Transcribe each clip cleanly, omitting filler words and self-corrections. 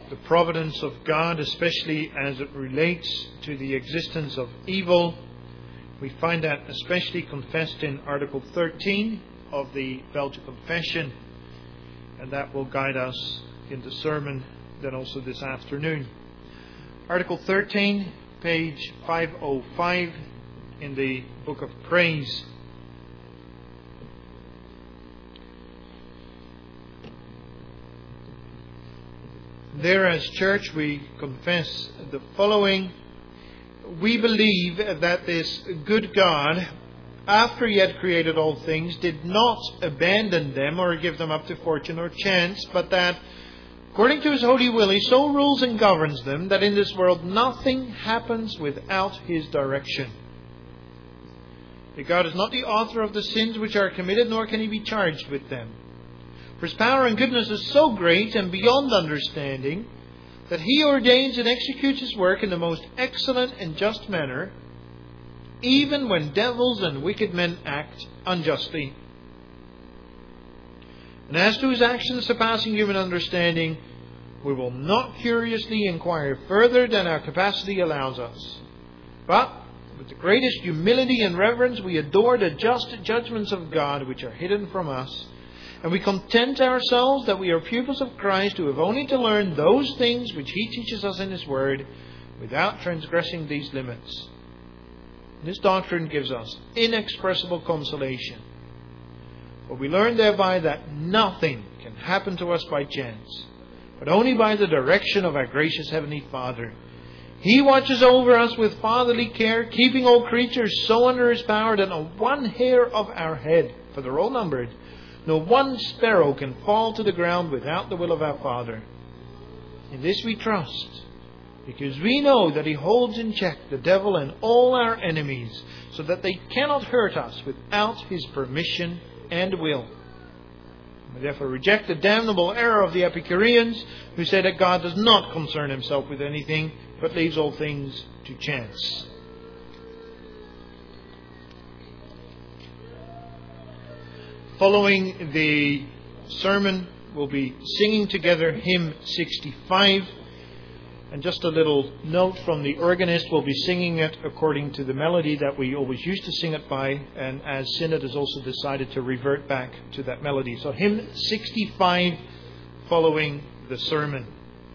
the providence of God, especially as it relates to the existence of evil. We find that especially confessed in Article 13 of the Belgian Confession, and that will guide us in the sermon then also this afternoon. Article 13, page 505 in the Book of Praise. There as church we confess the following. We believe that this good God, after He had created all things, did not abandon them or give them up to fortune or chance, but that, according to His holy will, He so rules and governs them that in this world nothing happens without His direction. That God is not the author of the sins which are committed, nor can He be charged with them. For His power and goodness is so great and beyond understanding that He ordains and executes His work in the most excellent and just manner, even when devils and wicked men act unjustly. And as to His actions surpassing human understanding, we will not curiously inquire further than our capacity allows us. But with the greatest humility and reverence we adore the just judgments of God which are hidden from us, and we content ourselves that we are pupils of Christ who have only to learn those things which He teaches us in His Word without transgressing these limits. This doctrine gives us inexpressible consolation. For we learn thereby that nothing can happen to us by chance, but only by the direction of our gracious Heavenly Father. He watches over us with fatherly care, keeping all creatures so under His power that not one hair of our head, for they're all numbered, no one sparrow can fall to the ground without the will of our Father. In this we trust, because we know that He holds in check the devil and all our enemies, so that they cannot hurt us without His permission and will. We therefore reject the damnable error of the Epicureans, who say that God does not concern Himself with anything, but leaves all things to chance. Following the sermon, we'll be singing together hymn 65. And just a little note from the organist, we'll be singing it according to the melody that we always used to sing it by. And as Synod has also decided to revert back to that melody. So hymn 65 following the sermon.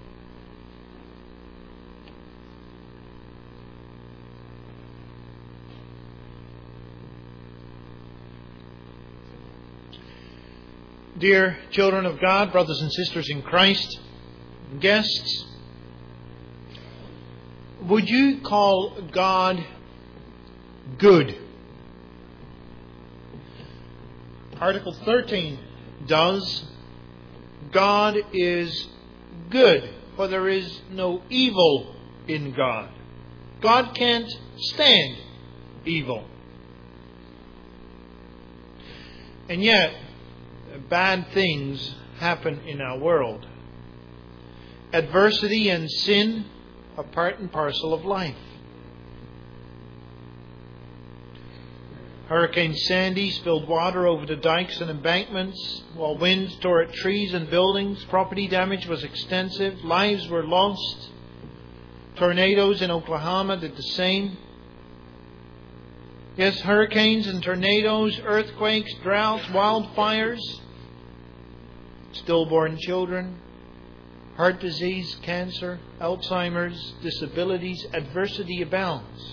Dear children of God, brothers and sisters in Christ, guests, would you call God good? Article 13 does. God is good, for there is no evil in God. God can't stand evil. And yet, bad things happen in our world. Adversity and sin are part and parcel of life. Hurricane Sandy spilled water over the dikes and embankments, while winds tore at trees and buildings. Property damage was extensive. Lives were lost. Tornadoes in Oklahoma did the same. Yes, hurricanes and tornadoes, earthquakes, droughts, wildfires, stillborn children, heart disease, cancer, Alzheimer's, disabilities, adversity abounds.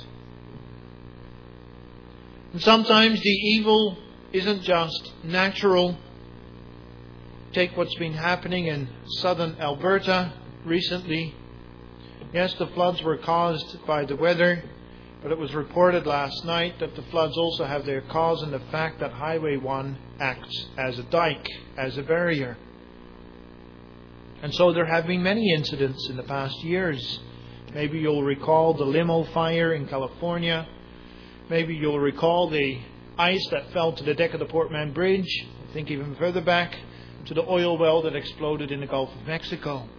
And sometimes the evil isn't just natural. Take what's been happening in southern Alberta recently. Yes, the floods were caused by the weather, but it was reported last night that the floods also have their cause in the fact that Highway 1 acts as a dike, as a barrier. And so there have been many incidents in the past years. Maybe you'll recall the limo fire in California. Maybe you'll recall the ice that fell to the deck of the Port Mann Bridge. I think even further back to the oil well that exploded in the Gulf of Mexico.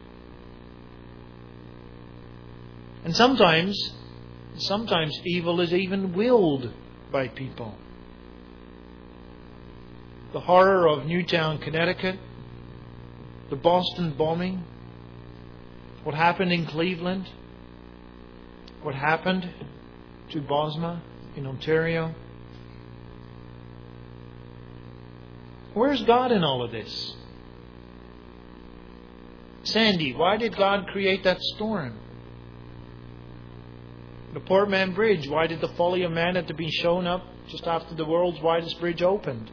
And sometimes evil is even willed by people. The horror of Newtown, Connecticut, the Boston bombing, What happened in Cleveland? What happened to Bosma in Ontario? Where's God in all of this? Sandy, why did God create that storm? The Portman Bridge, why did the folly of man have to be shown up just after the world's widest bridge opened?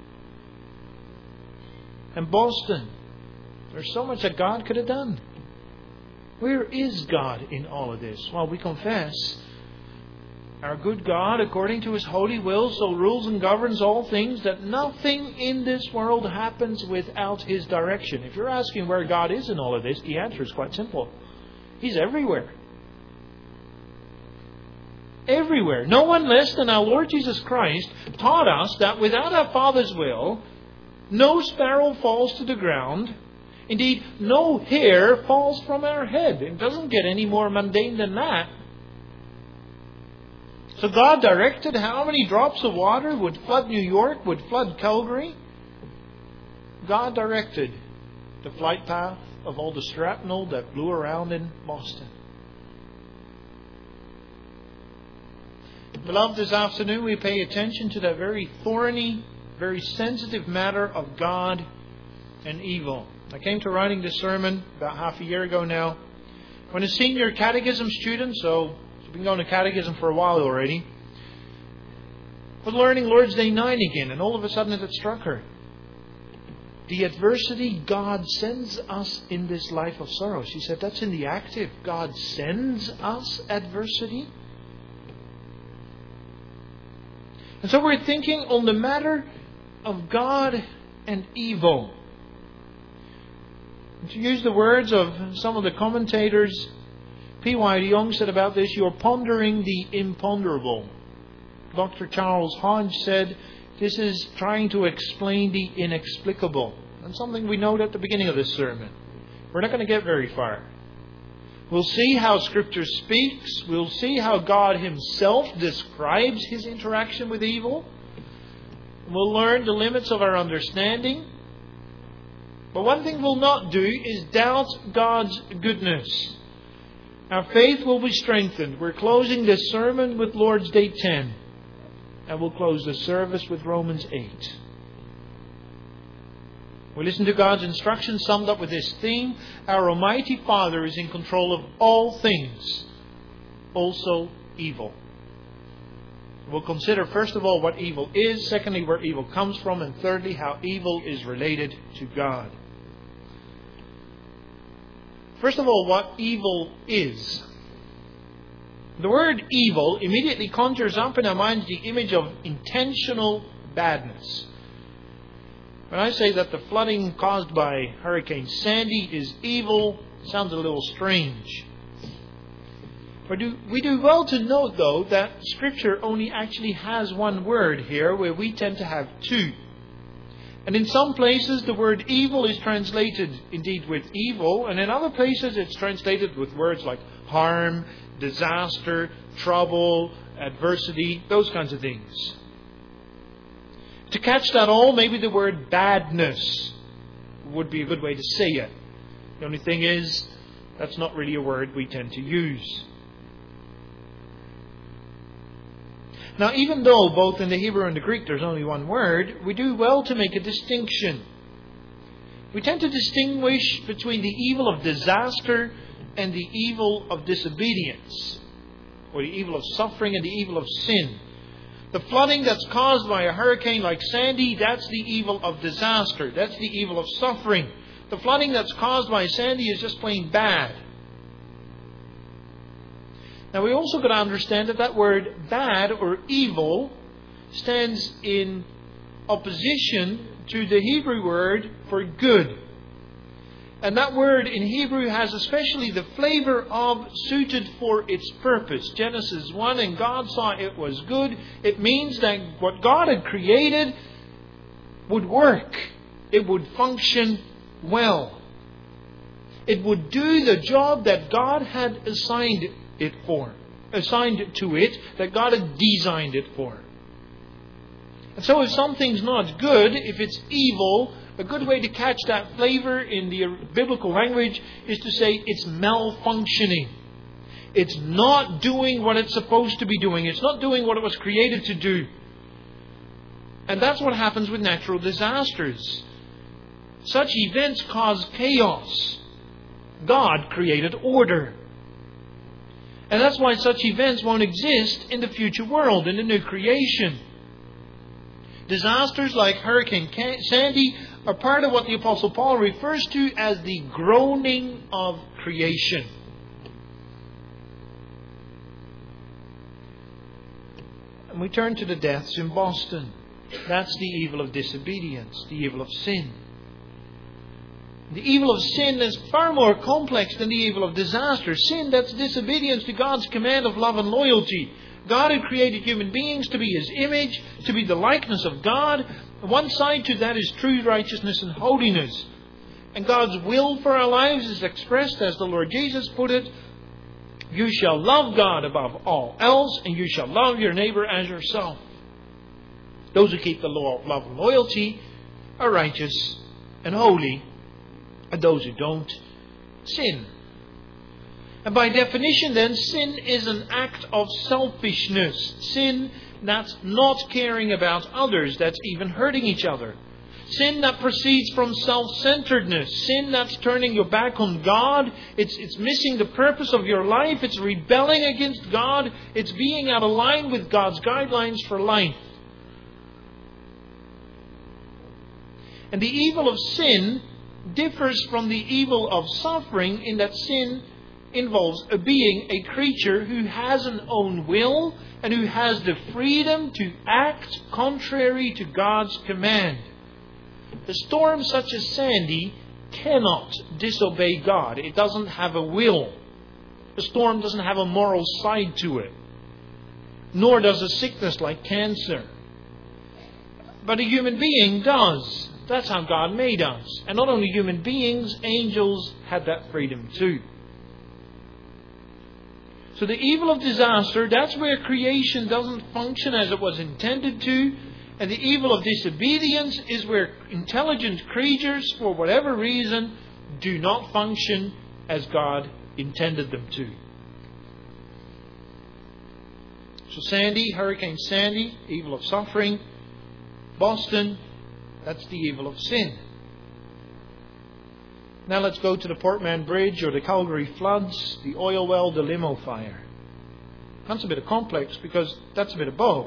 And Boston, there's so much that God could have done. Where is God in all of this? Well, we confess our good God, according to His holy will, so rules and governs all things, that nothing in this world happens without His direction. If you're asking where God is in all of this, the answer is quite simple. He's everywhere. Everywhere. No one less than our Lord Jesus Christ taught us that without our Father's will, no sparrow falls to the ground. Indeed, no hair falls from our head. It doesn't get any more mundane than that. So God directed how many drops of water would flood New York, would flood Calgary. God directed the flight path of all the shrapnel that blew around in Boston. Beloved, this afternoon we pay attention to that very thorny, very sensitive matter of God and evil. I came to writing this sermon about half a year ago now, when a senior catechism student, so she's been going to catechism for a while already, was learning Lord's Day 9 again, and all of a sudden it struck her. The adversity God sends us in this life of sorrow. She said, that's in the active. God sends us adversity. And so we're thinking on the matter of God and evil. To use the words of some of the commentators, P.Y. de Jong said about this, you're pondering the imponderable. Dr. Charles Hodge said, this is trying to explain the inexplicable. And something we note at the beginning of this sermon. We're not going to get very far. We'll see how Scripture speaks. We'll see how God Himself describes His interaction with evil. We'll learn the limits of our understanding. But one thing we'll not do is doubt God's goodness. Our faith will be strengthened. We're closing this sermon with Lord's Day 10. And we'll close the service with Romans 8. We listen to God's instructions summed up with this theme. Our Almighty Father is in control of all things, also evil. We'll consider first of all what evil is, secondly where evil comes from, and thirdly how evil is related to God. First of all, what evil is. The word evil immediately conjures up in our minds the image of intentional badness. When I say that the flooding caused by Hurricane Sandy is evil, it sounds a little strange. We do well to note, though, that Scripture only actually has one word here, where we tend to have two. And in some places the word evil is translated indeed with evil, and in other places it's translated with words like harm, disaster, trouble, adversity, those kinds of things. To catch that all, maybe the word badness would be a good way to say it. The only thing is, that's not really a word we tend to use. Now, even though both in the Hebrew and the Greek there's only one word, we do well to make a distinction. We tend to distinguish between the evil of disaster and the evil of disobedience, or the evil of suffering and the evil of sin. The flooding that's caused by a hurricane like Sandy, that's the evil of disaster. That's the evil of suffering. The flooding that's caused by Sandy is just plain bad. Now we also got to understand that word bad or evil stands in opposition to the Hebrew word for good. And that word in Hebrew has especially the flavor of suited for its purpose. Genesis 1, and God saw it was good. It means that what God had created would work. It would function well. It would do the job that God had assigned to it, that God had designed it for. And so if something's not good, if it's evil, A good way to catch that flavor in the biblical language is to say it's malfunctioning. It's not doing what it's supposed to be doing. It's not doing what it was created to do. And that's what happens with natural disasters. Such events cause chaos. God created order. And that's why such events won't exist in the future world, in the new creation. Disasters like Hurricane Sandy are part of what the Apostle Paul refers to as the groaning of creation. And we turn to the deaths in Boston. That's the evil of disobedience, the evil of sin. The evil of sin is far more complex than the evil of disaster. Sin, that's disobedience to God's command of love and loyalty. God had created human beings to be His image, to be the likeness of God. One side to that is true righteousness and holiness. And God's will for our lives is expressed, as the Lord Jesus put it, you shall love God above all else, and you shall love your neighbor as yourself. Those who keep the law of love and loyalty are righteous and holy, and those who don't, sin. And by definition then, sin is an act of selfishness. Sin that's not caring about others, that's even hurting each other. Sin that proceeds from self-centeredness. Sin that's turning your back on God. It's missing the purpose of your life. It's rebelling against God. It's being out of line with God's guidelines for life. And the evil of sin differs from the evil of suffering in that sin involves a being, a creature who has an own will and who has the freedom to act contrary to God's command. A storm such as Sandy cannot disobey God. It doesn't have a will. A storm doesn't have a moral side to it. Nor does a sickness like cancer. But a human being does. That's how God made us. And not only human beings, angels had that freedom too. So the evil of disaster, that's where creation doesn't function as it was intended to. And the evil of disobedience is where intelligent creatures, for whatever reason, do not function as God intended them to. So Sandy, Hurricane Sandy, evil of suffering. Boston, that's the evil of sin. Now let's go to the Portman Bridge or the Calgary floods, the oil well, the limo fire. That's a bit of complex because that's a bit of both.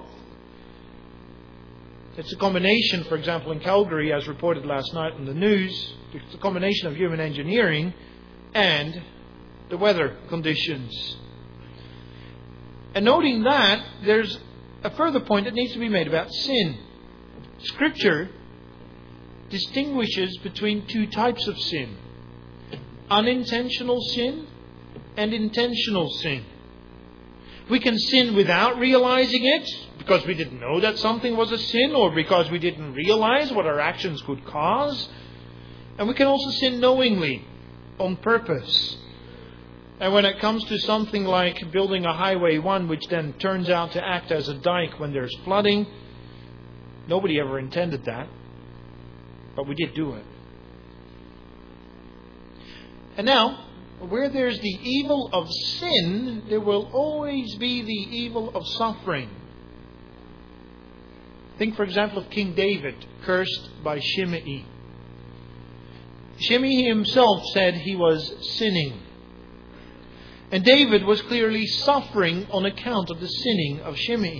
It's a combination, for example, in Calgary, as reported last night in the news, it's a combination of human engineering and the weather conditions. And noting that, there's a further point that needs to be made about sin. Scripture distinguishes between two types of sin. Unintentional sin and intentional sin. We can sin without realizing it, because we didn't know that something was a sin, or because we didn't realize what our actions could cause. And we can also sin knowingly, on purpose. And when it comes to something like building a Highway 1, which then turns out to act as a dike when there's flooding, nobody ever intended that. But we did do it. And now, where there's the evil of sin, there will always be the evil of suffering. Think, for example, of King David, cursed by Shimei. Shimei himself said he was sinning. And David was clearly suffering on account of the sinning of Shimei.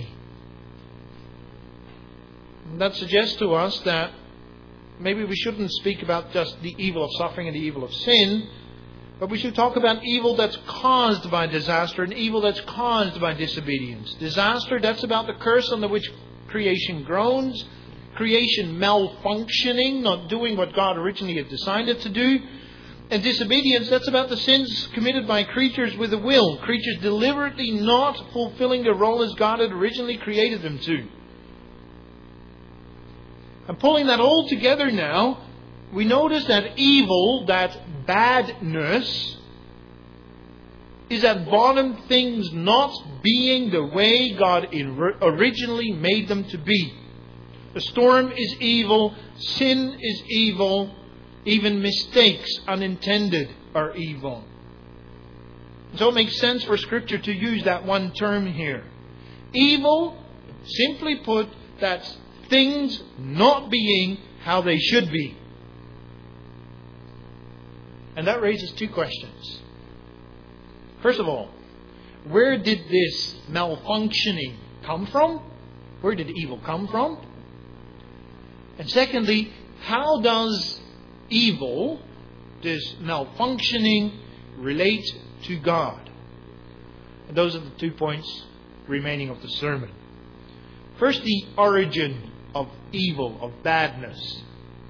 And that suggests to us that maybe we shouldn't speak about just the evil of suffering and the evil of sin, but we should talk about evil that's caused by disaster and evil that's caused by disobedience. Disaster, that's about the curse under which creation groans. Creation malfunctioning, not doing what God originally had designed it to do. And disobedience, that's about the sins committed by creatures with a will. Creatures deliberately not fulfilling their role as God had originally created them to. And pulling that all together now, we notice that evil, that badness, is at bottom things not being the way God originally made them to be. The storm is evil. Sin is evil. Even mistakes, unintended, are evil. So it makes sense for Scripture to use that one term here. Evil, simply put, that's things not being how they should be. And that raises two questions. First of all, where did this malfunctioning come from? Where did evil come from? And secondly, how does evil, this malfunctioning, relate to God? And those are the 2 points remaining of the sermon. First, the origin of evil, of badness.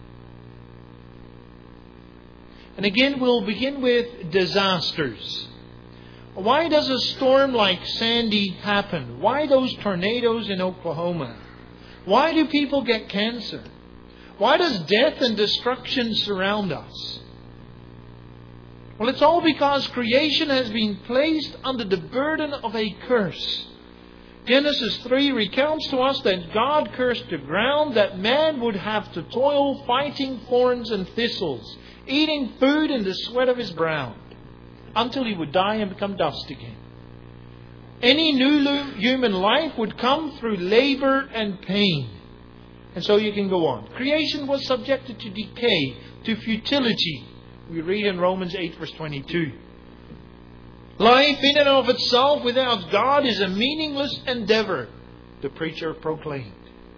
And again, we'll begin with disasters. Why does a storm like Sandy happen? Why those tornadoes in Oklahoma? Why do people get cancer? Why does death and destruction surround us? Well, it's all because creation has been placed under the burden of a curse. Genesis 3 recounts to us that God cursed the ground, that man would have to toil fighting thorns and thistles, eating food in the sweat of his brow, until he would die and become dust again. Any new human life would come through labor and pain. And so you can go on. Creation was subjected to decay, to futility. We read in Romans 8 verse 22. Life in and of itself without God is a meaningless endeavor, the preacher proclaimed.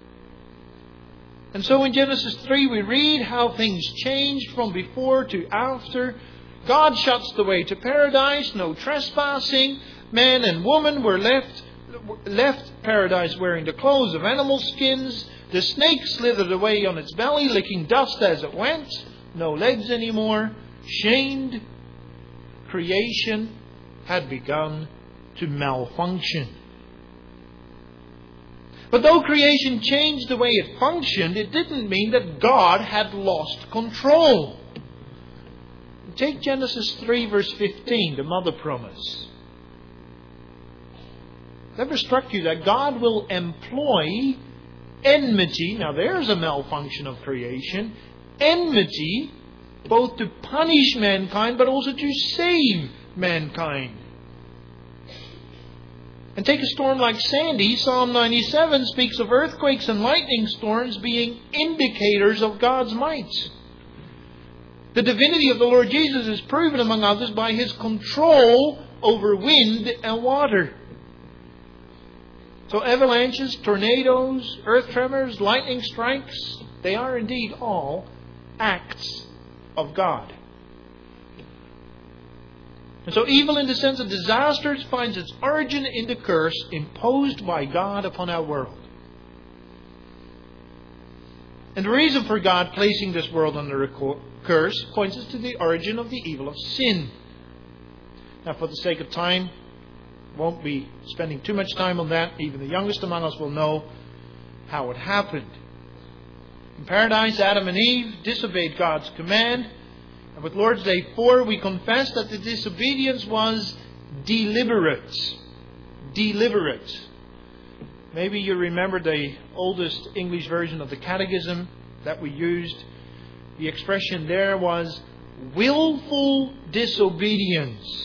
And so in Genesis 3 we read how things changed from before to after. God shuts the way to paradise, no trespassing. Man and woman were left paradise wearing the clothes of animal skins. The snake slithered away on its belly, licking dust as it went. No legs anymore. Shamed. Creation had begun to malfunction. But though creation changed the way it functioned, it didn't mean that God had lost control. Take Genesis 3 verse 15, the mother promise. Never struck you that God will employ enmity? Now there's a malfunction of creation. Enmity, both to punish mankind, but also to save mankind. And take a storm like Sandy. Psalm 97 speaks of earthquakes and lightning storms being indicators of God's might. The divinity of the Lord Jesus is proven, among others, by His control over wind and water. So avalanches, tornadoes, earth tremors, lightning strikes, they are indeed all acts of God. And so evil in the sense of disasters finds its origin in the curse imposed by God upon our world. And the reason for God placing this world under a curse points us to the origin of the evil of sin. Now, for the sake of time, won't be spending too much time on that. Even the youngest among us will know how it happened. In paradise, Adam and Eve disobeyed God's command. And with Lord's Day 4, we confess that the disobedience was deliberate. Deliberate. Maybe you remember the oldest English version of the Catechism that we used. The expression there was willful disobedience.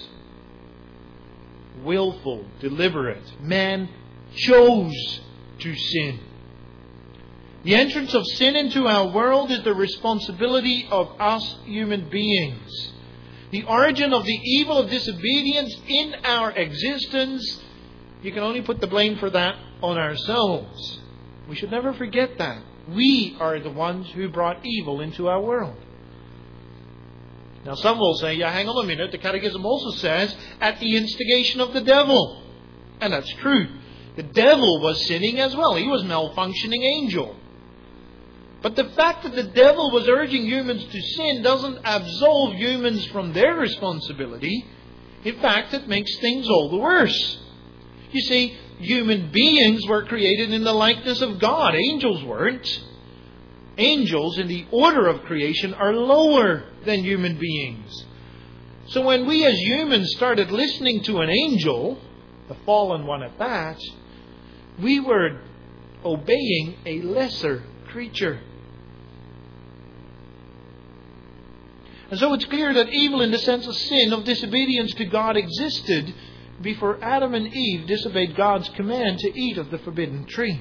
Willful, deliberate. Man chose to sin. The entrance of sin into our world is the responsibility of us human beings. The origin of the evil of disobedience in our existence, you can only put the blame for that on ourselves. We should never forget that. We are the ones who brought evil into our world. Now some will say, yeah, hang on a minute, the Catechism also says, at the instigation of the devil. And that's true. The devil was sinning as well. He was a malfunctioning angel. But the fact that the devil was urging humans to sin doesn't absolve humans from their responsibility. In fact, it makes things all the worse. You see, human beings were created in the likeness of God. Angels weren't. Angels in the order of creation are lower than human beings. So when we as humans started listening to an angel, the fallen one at that, we were obeying a lesser creature. And so it's clear that evil in the sense of sin, of disobedience to God, existed before Adam and Eve disobeyed God's command to eat of the forbidden tree.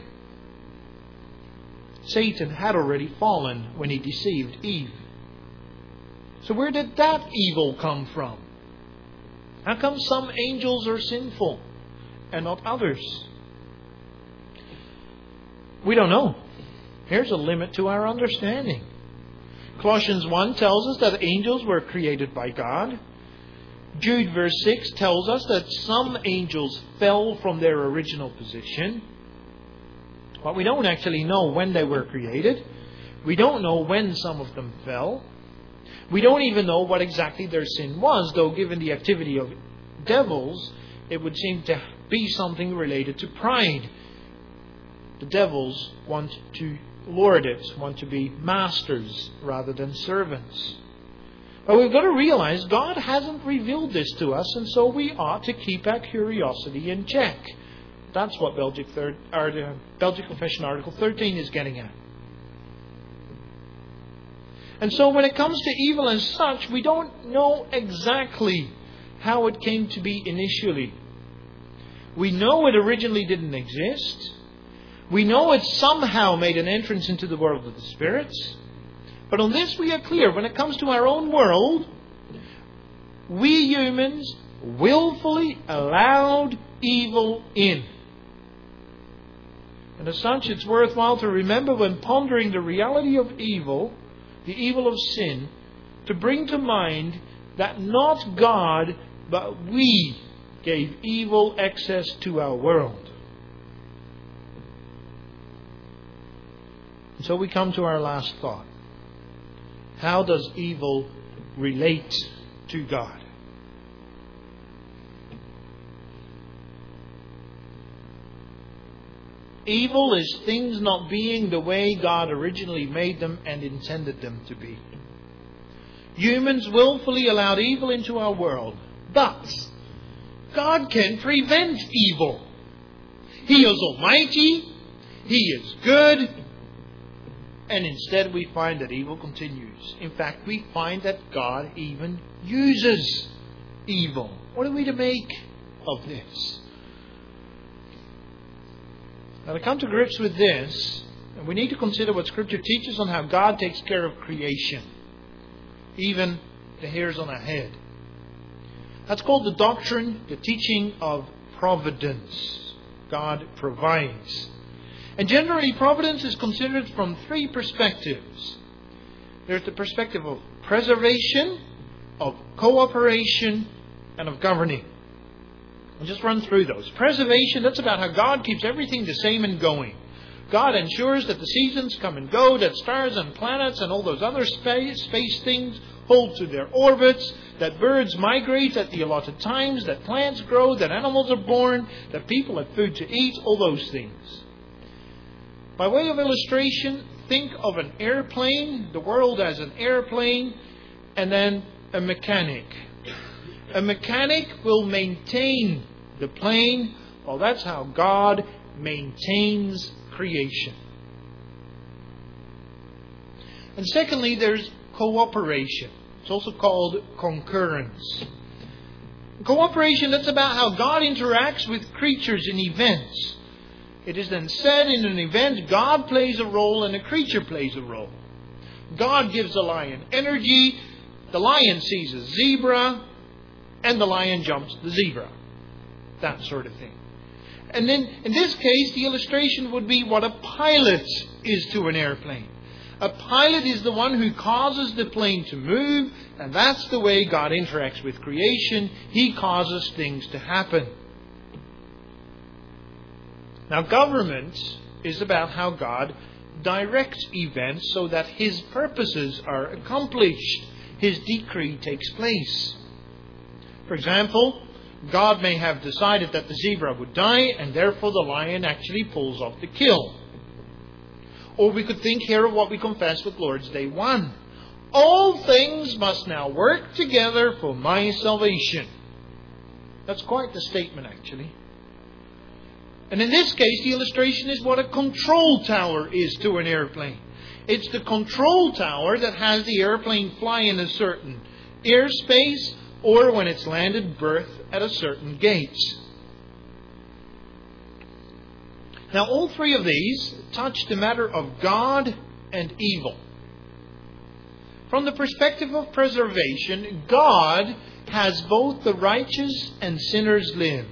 Satan had already fallen when he deceived Eve. So where did that evil come from? How come some angels are sinful and not others? We don't know. Here's a limit to our understanding. Colossians 1 tells us that angels were created by God. Jude verse 6 tells us that some angels fell from their original position. But we don't actually know when they were created. We don't know when some of them fell. We don't even know what exactly their sin was, though given the activity of devils, it would seem to be something related to pride. The devils want to lord it, want to be masters rather than servants. But we've got to realize God hasn't revealed this to us, and so we ought to keep our curiosity in check. That's what Belgic Confession Article 13 is getting at. And so when it comes to evil as such, we don't know exactly how it came to be initially. We know it originally didn't exist. We know it somehow made an entrance into the world of the spirits. But on this we are clear. When it comes to our own world, we humans willfully allowed evil in. And as such, it's worthwhile to remember when pondering the reality of evil, the evil of sin, to bring to mind that not God, but we gave evil access to our world. And so we come to our last thought. How does evil relate to God? Evil is things not being the way God originally made them and intended them to be. Humans willfully allowed evil into our world. But God can prevent evil. He is almighty. He is good. And instead we find that evil continues. In fact, we find that God even uses evil. What are we to make of this? Now, to come to grips with this, we need to consider what Scripture teaches on how God takes care of creation, even the hairs on our head. That's called the doctrine, the teaching of providence. God provides. And generally, providence is considered from three perspectives. There's the perspective of preservation, of cooperation, and of governing. I'll just run through those. Preservation, that's about how God keeps everything the same and going. God ensures that the seasons come and go, that stars and planets and all those other space things hold to their orbits, that birds migrate at the allotted times, that plants grow, that animals are born, that people have food to eat, all those things. By way of illustration, think of an airplane, the world as an airplane, and then a mechanic. A mechanic will maintain the plane. Well, that's how God maintains creation. And secondly, there's cooperation. It's also called concurrence. Cooperation, that's about how God interacts with creatures in events. It is then said in an event, God plays a role and a creature plays a role. God gives the lion energy, the lion sees a zebra, and the lion jumps the zebra. That sort of thing. And then, in this case, the illustration would be what a pilot is to an airplane. A pilot is the one who causes the plane to move, and that's the way God interacts with creation. He causes things to happen. Now, government is about how God directs events so that His purposes are accomplished. His decree takes place. For example, God may have decided that the zebra would die, and therefore the lion actually pulls off the kill. Or we could think here of what we confess with Lord's Day 1. All things must now work together for my salvation. That's quite the statement, actually. And in this case, the illustration is what a control tower is to an airplane. It's the control tower that has the airplane fly in a certain airspace, or when it's landed, berth at a certain gate. Now, all three of these touch the matter of God and evil. From the perspective of preservation, God has both the righteous and sinners live.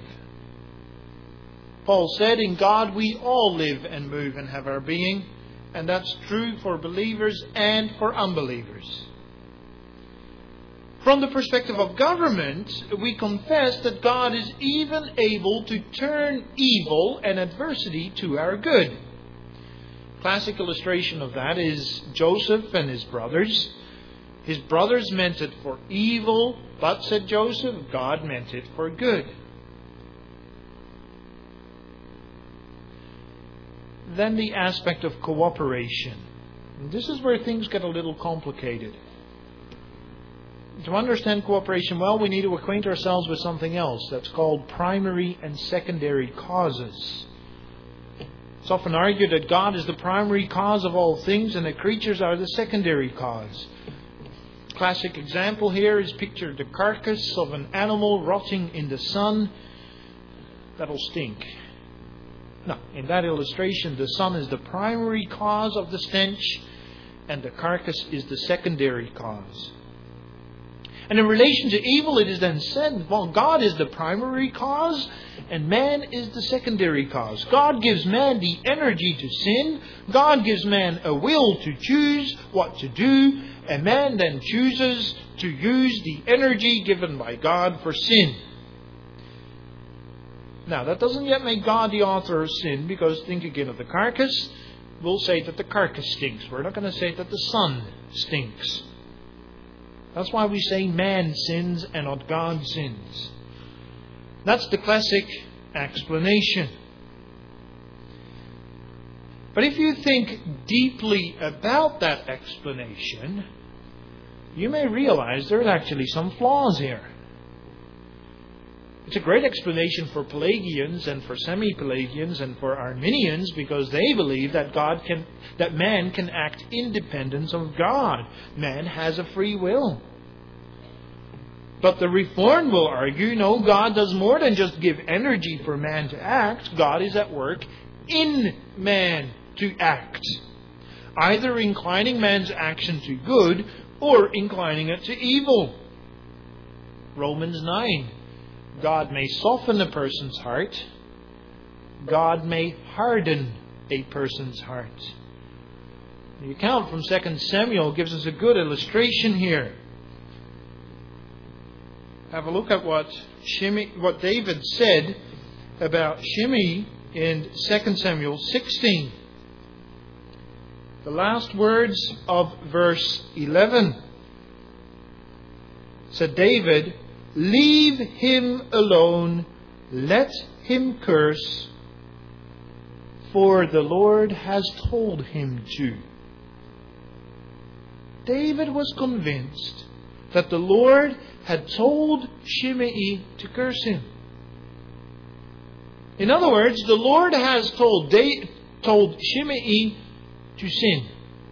Paul said, in God we all live and move and have our being, and that's true for believers and for unbelievers. From the perspective of government, we confess that God is even able to turn evil and adversity to our good. Classic illustration of that is Joseph and his brothers. His brothers meant it for evil, but, said Joseph, God meant it for good. Then the aspect of cooperation. And this is where things get a little complicated. To understand cooperation well, we need to acquaint ourselves with something else that's called primary and secondary causes. It's often argued that God is the primary cause of all things and that creatures are the secondary cause. Classic example here is picture the carcass of an animal rotting in the sun. That'll stink. No, in that illustration, the sun is the primary cause of the stench and the carcass is the secondary cause. And in relation to evil, it is then said, well, God is the primary cause and man is the secondary cause. God gives man the energy to sin. God gives man a will to choose what to do. And man then chooses to use the energy given by God for sin. Now, that doesn't yet make God the author of sin, because think again of the carcass. We'll say that the carcass stinks. We're not going to say that the sun stinks. That's why we say man sins and not God sins. That's the classic explanation. But if you think deeply about that explanation, you may realize there are actually some flaws here. It's a great explanation for Pelagians and for semi-Pelagians and for Arminians, because they believe that man can act independent of God. Man has a free will. But the Reformed will argue, no, God does more than just give energy for man to act. God is at work in man to act, either inclining man's action to good or inclining it to evil. Romans 9. God may soften a person's heart. God may harden a person's heart. The account from 2 Samuel gives us a good illustration here. Have a look at what David said about Shimei in 2 Samuel 16. The last words of verse 11. Said David, "Leave him alone, let him curse, for the Lord has told him to." David was convinced that the Lord had told Shimei to curse him. In other words, the Lord has told Shimei to sin.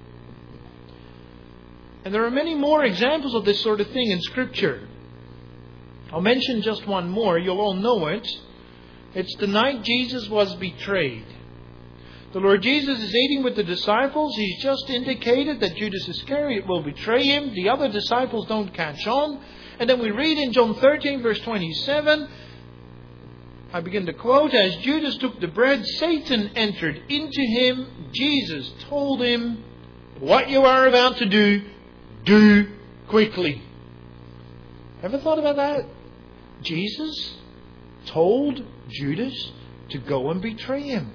And there are many more examples of this sort of thing in Scripture. I'll mention just one more. You'll all know it. It's the night Jesus was betrayed. The Lord Jesus is eating with the disciples. He's just indicated that Judas Iscariot will betray him. The other disciples don't catch on. And then we read in John 13, verse 27, I begin to quote, "As Judas took the bread, Satan entered into him. Jesus told him, 'What you are about to do quickly.'" Ever thought about that? Jesus told Judas to go and betray him.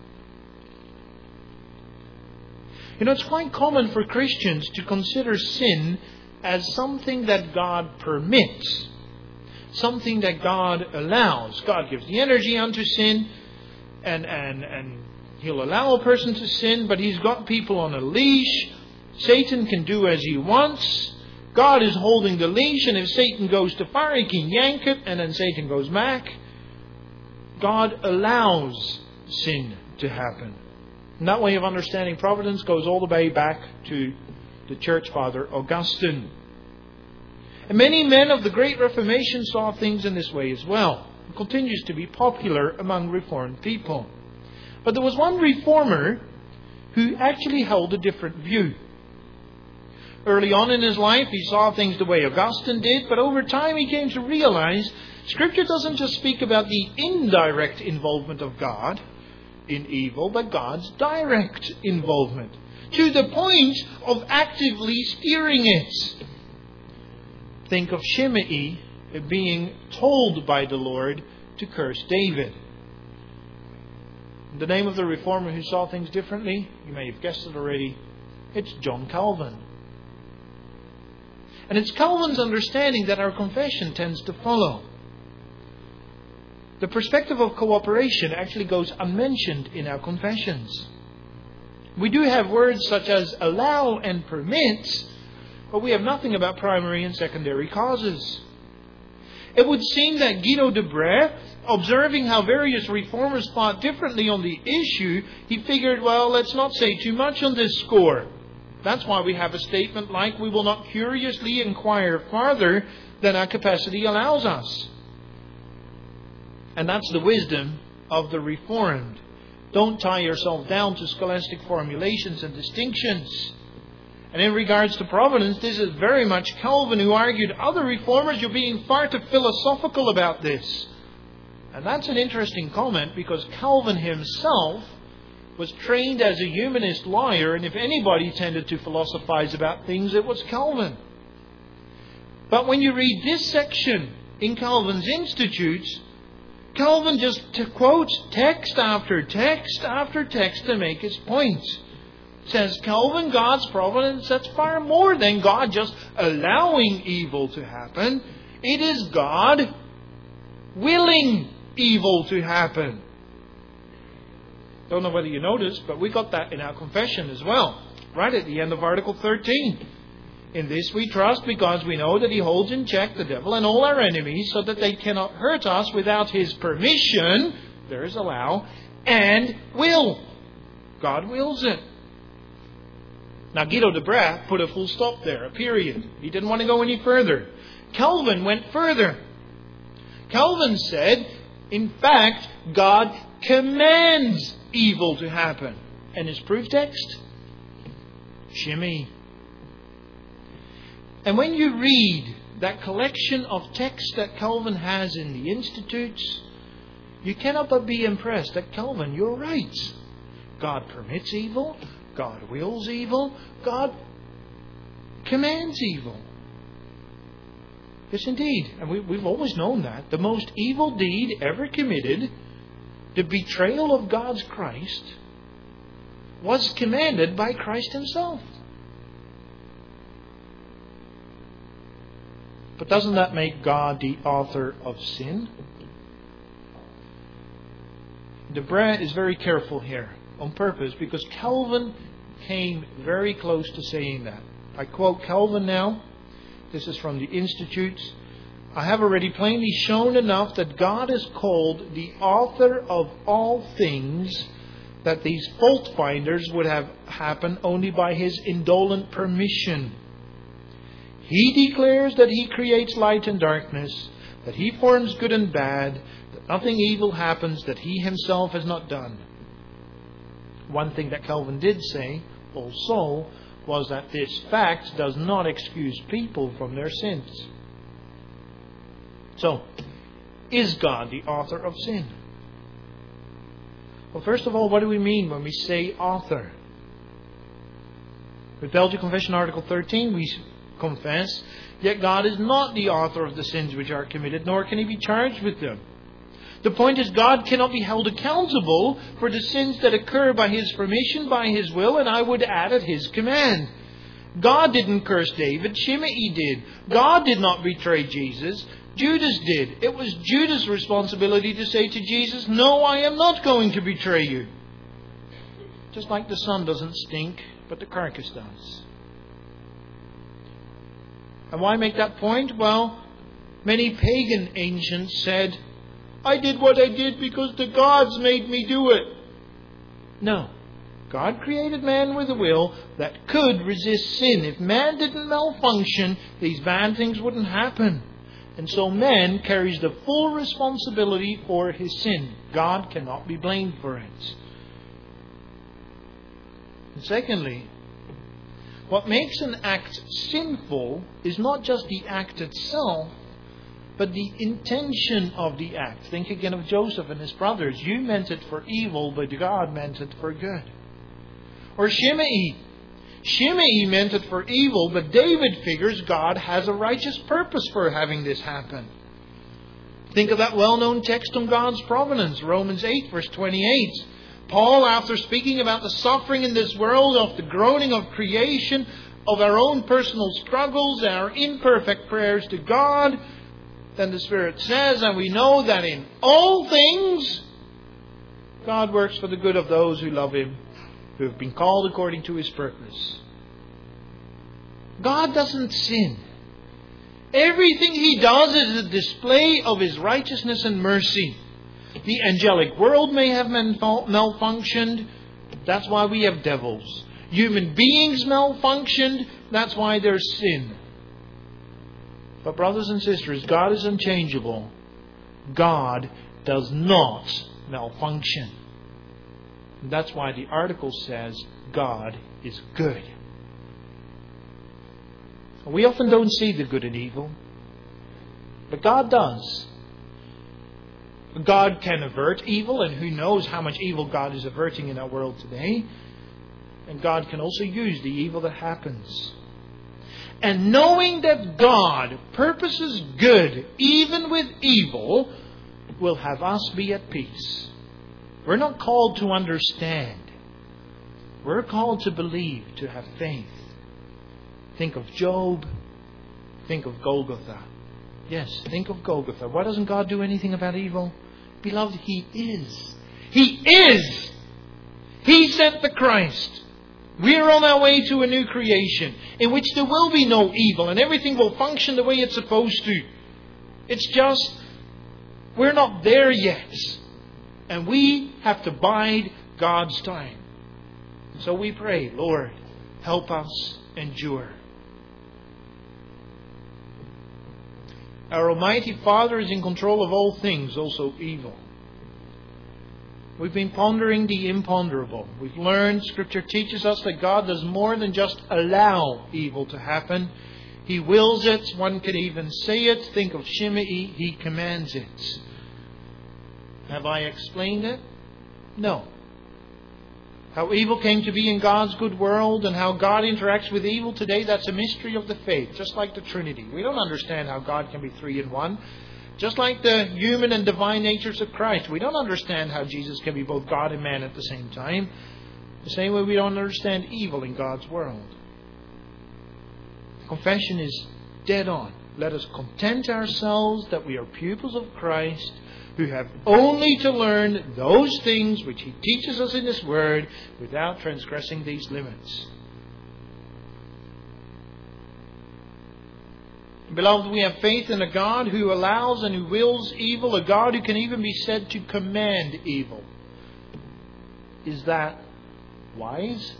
You know, it's quite common for Christians to consider sin as something that God permits, something that God allows. God gives the energy unto sin, and He'll allow a person to sin, but He's got people on a leash. Satan can do as he wants. God is holding the leash, and if Satan goes to fire, He can yank it, and then Satan goes back. God allows sin to happen. And that way of understanding providence goes all the way back to the church father Augustine. And many men of the Great Reformation saw things in this way as well. It continues to be popular among Reformed people. But there was one reformer who actually held a different view. Early on in his life, he saw things the way Augustine did, but over time he came to realize Scripture doesn't just speak about the indirect involvement of God in evil, but God's direct involvement, to the point of actively steering it. Think of Shimei being told by the Lord to curse David. The name of the reformer who saw things differently, you may have guessed it already, it's John Calvin. And it's Calvin's understanding that our confession tends to follow. The perspective of cooperation actually goes unmentioned in our confessions. We do have words such as allow and permit, but we have nothing about primary and secondary causes. It would seem that Guido de Brès, observing how various reformers thought differently on the issue, he figured, well, let's not say too much on this score. That's why we have a statement like, we will not curiously inquire farther than our capacity allows us. And that's the wisdom of the Reformed. Don't tie yourself down to scholastic formulations and distinctions. And in regards to providence, this is very much Calvin who argued, other reformers, you're being far too philosophical about this. And that's an interesting comment, because Calvin himself was trained as a humanist lawyer, and if anybody tended to philosophize about things, it was Calvin. But when you read this section in Calvin's Institutes, Calvin just quotes text after text after text to make his point. Says Calvin, God's providence, that's far more than God just allowing evil to happen. It is God willing evil to happen. Don't know whether you noticed, but we got that in our confession as well, right at the end of Article 13. In this we trust because we know that He holds in check the devil and all our enemies so that they cannot hurt us without His permission. There is allow and will. God wills it. Now Guido de Brès put a full stop there, a period. He didn't want to go any further. Calvin went further. Calvin said, in fact, God commands evil to happen. And his proof text? Shimei. And when you read that collection of texts that Calvin has in the Institutes, you cannot but be impressed that Calvin, you're right. God permits evil. God wills evil. God commands evil. Yes, indeed. And we've always known that. The most evil deed ever committed, the betrayal of God's Christ, was commanded by Christ Himself. But doesn't that make God the author of sin? De Brès is very careful here on purpose, because Calvin came very close to saying that. I quote Calvin now. This is from the Institutes. I have already plainly shown enough that God is called the author of all things, that these fault finders would have happened only by His indolent permission. He declares that He creates light and darkness, that He forms good and bad, that nothing evil happens that He Himself has not done. One thing that Calvin did say also was that this fact does not excuse people from their sins. So, is God the author of sin? Well, first of all, what do we mean when we say author? With Belgian Confession Article 13, we confess, yet God is not the author of the sins which are committed, nor can He be charged with them. The point is, God cannot be held accountable for the sins that occur by His permission, by His will, and I would add at His command. God didn't curse David, Shimei did. God did not betray Jesus, Judas did. It was Judas' responsibility to say to Jesus, no, I am not going to betray you. Just like the sun doesn't stink, but the carcass does. And why make that point? Well, many pagan ancients said, I did what I did because the gods made me do it. No. God created man with a will that could resist sin. If man didn't malfunction, these bad things wouldn't happen. And so man carries the full responsibility for his sin. God cannot be blamed for it. And secondly, what makes an act sinful is not just the act itself, but the intention of the act. Think again of Joseph and his brothers. You meant it for evil, but God meant it for good. Or Shimei. Shimei meant it for evil, but David figures God has a righteous purpose for having this happen. Think of that well-known text on God's providence, Romans 8, verse 28. Paul, after speaking about the suffering in this world, of the groaning of creation, of our own personal struggles, our imperfect prayers to God, then the Spirit says, and we know that in all things, God works for the good of those who love Him, who have been called according to His purpose. God doesn't sin. Everything He does is a display of His righteousness and mercy. The angelic world may have malfunctioned. That's why we have devils. Human beings malfunctioned. That's why there's sin. But brothers and sisters, God is unchangeable. God does not malfunction. And that's why the article says God is good. We often don't see the good and evil, but God does. God can avert evil, and who knows how much evil God is averting in our world today. And God can also use the evil that happens. And knowing that God purposes good even with evil will have us be at peace. We're not called to understand. We're called to believe, to have faith. Think of Job. Think of Golgotha. Yes, think of Golgotha. Why doesn't God do anything about evil? Beloved, He is. He is. He sent the Christ. We're on our way to a new creation in which there will be no evil and everything will function the way it's supposed to. It's just, we're not there yet. And we have to bide God's time. So we pray, Lord, help us endure. Our Almighty Father is in control of all things, also evil. We've been pondering the imponderable. We've learned, Scripture teaches us that God does more than just allow evil to happen. He wills it. One can even say it. Think of Shimei. He commands it. Have I explained it? No. How evil came to be in God's good world and how God interacts with evil today, that's a mystery of the faith, just like the Trinity. We don't understand how God can be three in one. Just like the human and divine natures of Christ. We don't understand how Jesus can be both God and man at the same time. The same way we don't understand evil in God's world. Confession is dead on. Let us content ourselves that we are pupils of Christ, who have only to learn those things which He teaches us in His Word without transgressing these limits. Beloved, we have faith in a God who allows and who wills evil, a God who can even be said to command evil. Is that wise?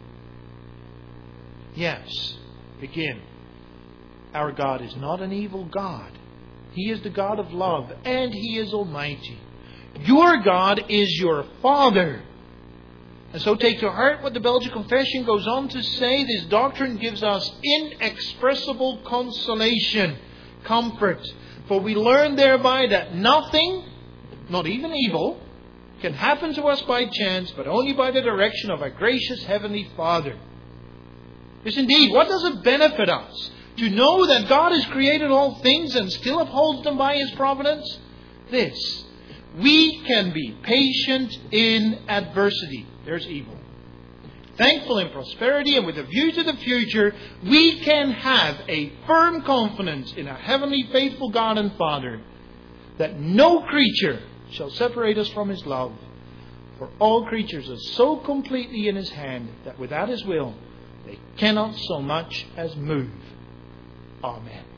Yes. Again, our God is not an evil God. He is the God of love, and He is almighty. Your God is your Father. And so take to heart what the Belgian Confession goes on to say. This doctrine gives us inexpressible consolation, comfort. For we learn thereby that nothing, not even evil, can happen to us by chance, but only by the direction of our gracious Heavenly Father. Yes, indeed, what does it benefit us to know that God has created all things and still upholds them by His providence? This: we can be patient in adversity. There's evil. Thankful in prosperity, and with a view to the future, we can have a firm confidence in our heavenly faithful God and Father that no creature shall separate us from His love. For all creatures are so completely in His hand that without His will they cannot so much as move. Amen.